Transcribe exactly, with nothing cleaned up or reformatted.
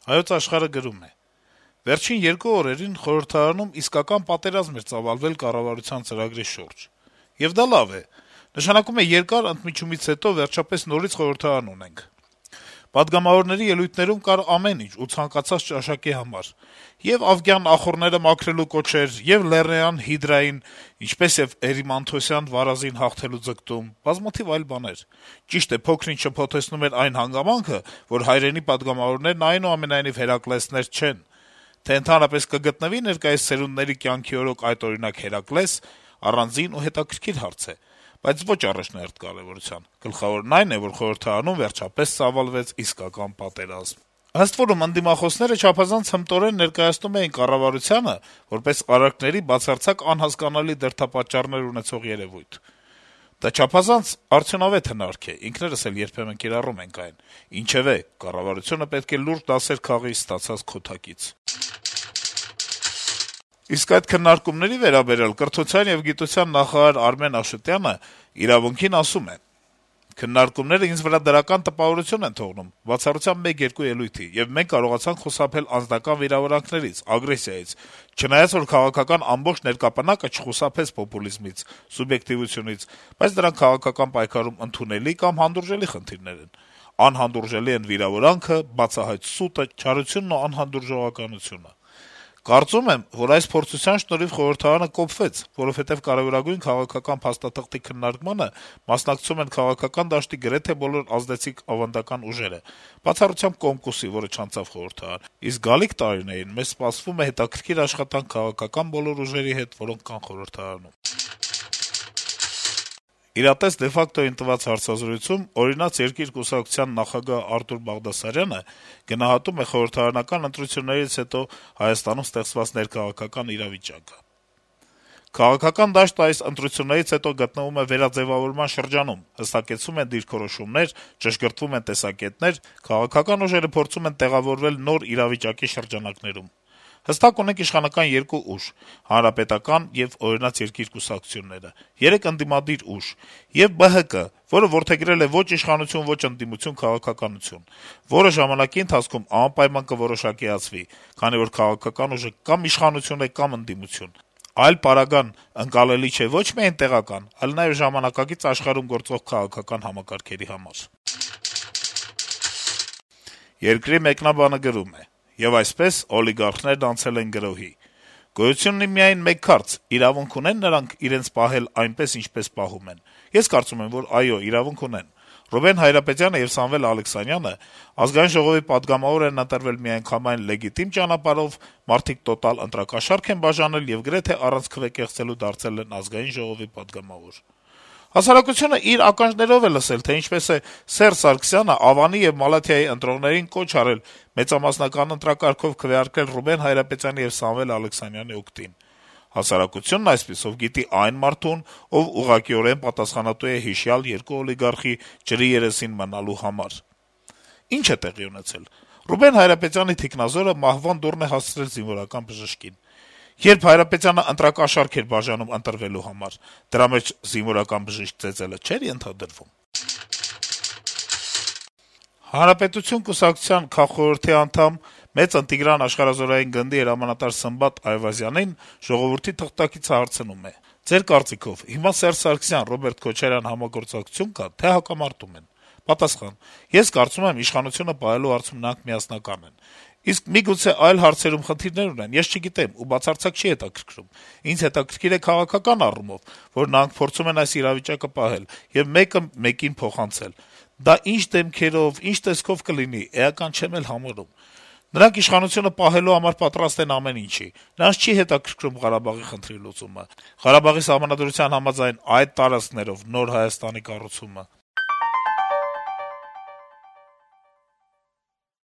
Հայոց Աշխարհը գրում է. - «Վերջին երկու օրերին խորհրդարանում իսկական պատերազմ էր ծավալվել կառավարության ծրագրի շուրջ: Եվ դա լավ է. նշանակում է երկար ընդմիջումից հետո վերջապես նորից խորհրդարան ունենք: Պատգամավորների ելույթներում կար ամեն ինչ ու ցանկացած ճաշակի համար: Եվ Ավգյան ախոռները մաքրելու կոչեր, եւ Լեռնային հիդրային, ինչպես եւ Էրիմանթոսյան վարազին հաղթելու ձգտում, բազմաթիվ այլ բաներ: Ճիշտ է, փոքր-ինչ շփոթեցնում էր այն հանգամանքը, որ հայրենի պատգամավորներն այնուամենայնիվ Հերակլեսներ չեն: Թե ընդհանրապես կգտնվի ներկայիս սերունդների կյանքի օրոք այդօրինակ Հերակլես, առանձին ու հետաքրքիր հարց է, բայց ոչ առաջնահերթ կարեւորության: Գլխավորն այն է, որ խորհրդարանում վերջապես ծավալվեց իսկական պատերազմ»: Ըստ որում, ընդդիմախոսները չափազանց հմտորեն ներկայացնում էին կառավարությանը որպես արարքների բացարձակ անհասկանալի դրդապատճառներ ունեցող երեւույթ: Դա չափազանց արդյունավետ հնարք է, ինքներս էլ երբեմն կիրառում ենք այն: Ինչեւէ, կառավարությունը պետք է լուրջ դասեր քաղի ստացած քոթակից: Իսկ այդ քննարկումների վերաբերյալ Կրթության եւ գիտության նախարար Արմեն Աշոտյանը «Իրավունք»-ին ասում է. - «Քննարկումները ինձ վրա դրական տպավորություն են թողնում, բացառությամբ մեկ-երկու ելույթի, եւ մենք կարողացանք խուսափել անձնական վիրավորանքներից, ագրեսիայից, չնայած որ քաղաքական ամբողջ ներկապնակը չխուսափեց պոպուլիզմից, սուբյեկտիվությունից, բայց դրանք քաղաքական պայքարում ընդունելի կամ հանդուրժելի խնդիրներ են: Անհանդուրժելի են վիրավորանքը, բացահայտ սուտը, չարությունն ու անհանդուրժողականությունը: Կարծում եմ, որ այս փորձության շնորհիվ խորհրդարանը կոփվեց, որովհետեւ կարեւորագույն քաղաքական փաստաթղթի քննարկմանը մասնակցում են քաղաքական դաշտի գրեթե բոլոր ազդեցիկ ավանդական ուժերը, բացառությամբ Կոմկուսի, որը չանցավ խորհրդարան, իսկ գալիք տարիներին մեզ սպասվում է հետաքրքիր աշխատանք քաղաքական բոլոր ուժերի հետ, որոնք կան խորհրդարանում»: «Իրատես de facto»-ին տված հարցազրույցում «Օրինաց երկիր» կուսակցության նախագահ Արտուր Բաղդասարյանը գնահատում է խորհրդարանական ընտրություններից հետո Հայաստանում ստեղծված ներքաղաքական իրավիճակը. - «Քաղաքական դաշտը այս ընտրություններից հետո գտնվում է վերաձեւավորման շրջանում, հստակեցվում են դիրքորոշումներ, ճշգրտվում են տեսակետներ, քաղաքական ուժերը փորձում են տեղավորվել նոր իրավիճակի շրջանակներում: Հստակ ունենք իշխանական երկու ուժ` Հանրապետական եւ Օրինաց երկիր կուսակցությունները, երեք ընդդիմադիր ուժ, եւ Բը Հը Կը, որը որդեգրել է ոչ իշխանություն, ոչ ընդդիմություն քաղաքականություն, որը ժամանակի ընթացքում անպայման կորոշակիացվի, քանի որ քաղաքական ուժը կամ իշխանություն է, կամ ընդդիմություն: Այլ պարագան ընկալելի չէ ոչ միայն տեղական, այլ նաեւ ժամանակակից աշխարհում գործող քաղաքական համակարգերի համար»: «Երկիր» թերթի մեկնաբանը գրում է. - «Եվ այսպես օլիգարխներն անցել են գրոհի: Գոյություն ունի միայն մեկ հարց. իրավունք ունե՞ն նրանք իրենց պահել այնպես, ինչպես պահում են: Ես կարծում եմ, որ այո, իրավունք ունեն: Ռուբեն Հայրապետյանը եւ Սամվել Ալեքսանյանը Ազգային ժողովի պատգամավոր են ընտրվել միանգամայն լեգիտիմ ճանապարհով, մարդիկ տոտալ ընտրակաշառք են բաժանել եւ գրեթե առանց քվե կեղծելու դարձել են Ազգային ժողովի պատգամավոր: Հասարակությունը իր ականջներով է լսել, թե ինչպես է Սերժ Սարգսյանը Ավանի եւ Մալաթիայի ընտրողներին կոչ արել մեծամասնական ընտրակարգով քվեարկել Ռուբեն Հայրապետյանի եւ Սամվել Ալեքսանյանի օգտին: Հասարակությունն այսպիսով գիտի այն մարդուն, ով ուղղակիորեն պատասխանատու է հիշյալ երկու օլիգարխի ջրի երեսին մնալու համար: Ինչ է տեղի ունեցել: Ռուբեն Հայրապետյանի թիկնազորը մահվան դուռն է հասցրել զինվորական բժշկին: Երբ Հայրապետյանը ընտրակաշառք էր բաժանում ընտրվելու համար, դրա մեջ զինվորական բժիշկ ծեծելը չէր ենթադրվում»: «Հանրապետություն» կուսակցության քաղխորհրդի անդամ, մեծ ընտիգրան աշխարհազորային գնդի հրամանատար Սմբատ Այվազյանին «Ժողովուրդ» թերթի թղթակիցը հարցնում է. - «Ձեր կարծիքով հիմա Սերժ Սարգսյան - Ռոբերտ Քոչարյան համագործակցություն կա, թե հակամարտում են»: Պատասխան. - «Ես կարծում եմ, իշխանությունը պահելու հարցում նրանք միասնական են: Իսկ միգուցե այլ հարցերում խնդիրներ ունեն, ես չգիտեմ ու բացարձակ չի հետաքրքրում: Ինձ հետաքրքիր է քաղաքական առումով, որ նրանք փորձում են այս իրավիճակը պահել եւ մեկը մեկին փոխանցել: Դա ինչ դեմքերով, ինչ տեսքով կլինի, էական չեմ էլ համարում: Նրանք իշխանությունը պահելու համար պատրաստ են ամեն ինչի: Նրանց չի հետաքրքրում Ղարաբաղի խնդրի լուծումը, Ղարաբաղի սահմանադրության համաձայն այդ տարածքներով Նոր Հայաստանի կառուցումը»: